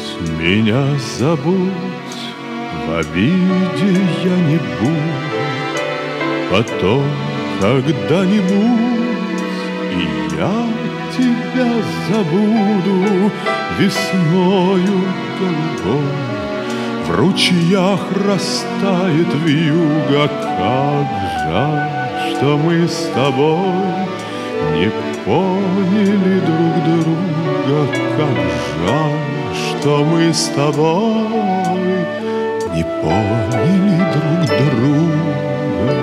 меня забудь, в обиде я не буду. Потом когда-нибудь и я тебя забуду весною голубой. В ручьях растает вьюга, как жаль, что мы с тобой не поняли друг друга, как жаль, что мы с тобой не поняли друг друга.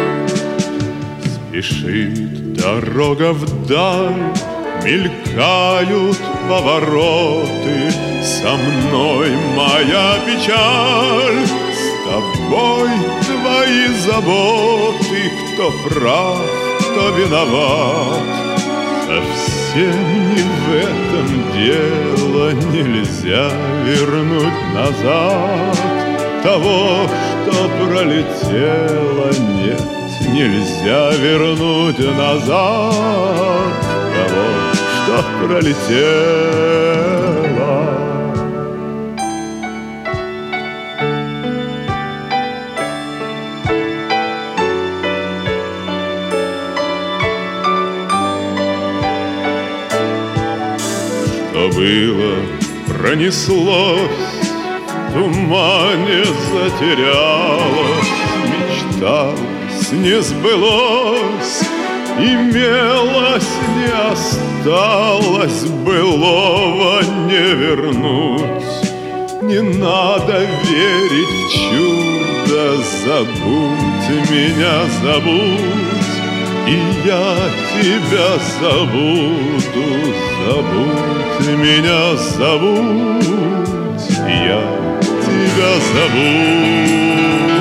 Спешит дорога вдаль, мелькают повороты, со мной моя печаль, с тобой твои заботы. Кто прав, кто виноват, совсем не в этом дело. Нельзя вернуть назад того, что пролетело. Нет, нельзя вернуть назад того, что пролетело. Что было, пронеслось, в тумане затерялось, мечталось, не сбылось, имелось, не осталось, былого не вернуть. Не надо верить в чудо, забудь меня, забудь, и я тебя забуду. Забудь меня, забудь, я тебя забуду.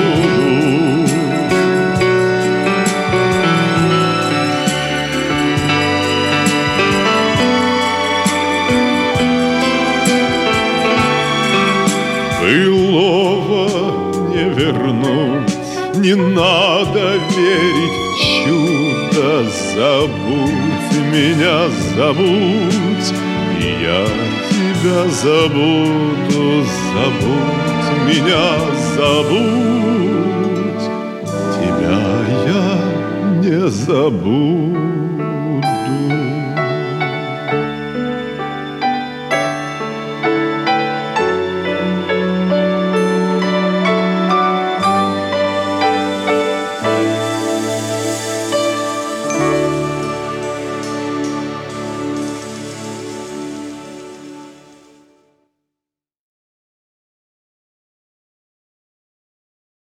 Былого не вернуть, не надо верить в чудо. Забудь меня, забудь, и я тебя забуду. Забудь меня, забудь, тебя я не забуду.